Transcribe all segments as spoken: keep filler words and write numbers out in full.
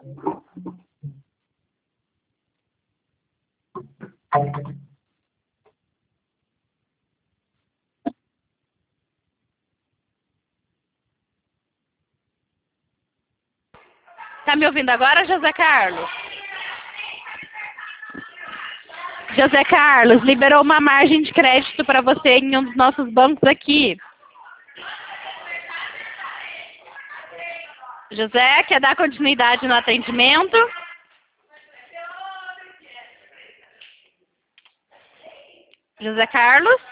Tá me ouvindo agora, José Carlos? José Carlos, liberou uma margem de crédito para você em um dos nossos bancos aqui. José, quer dar continuidade no atendimento? José Carlos?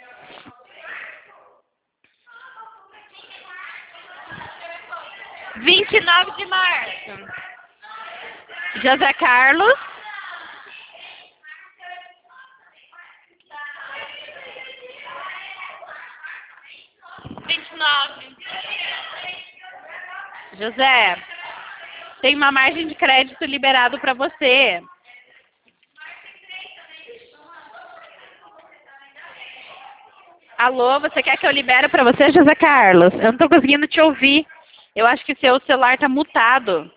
vinte e nove de março. José Carlos? vinte e nove. José, tem uma margem de crédito liberado para você. Alô, você quer que eu libere para você, José Carlos? Eu não estou conseguindo te ouvir. Eu acho que seu celular está mutado.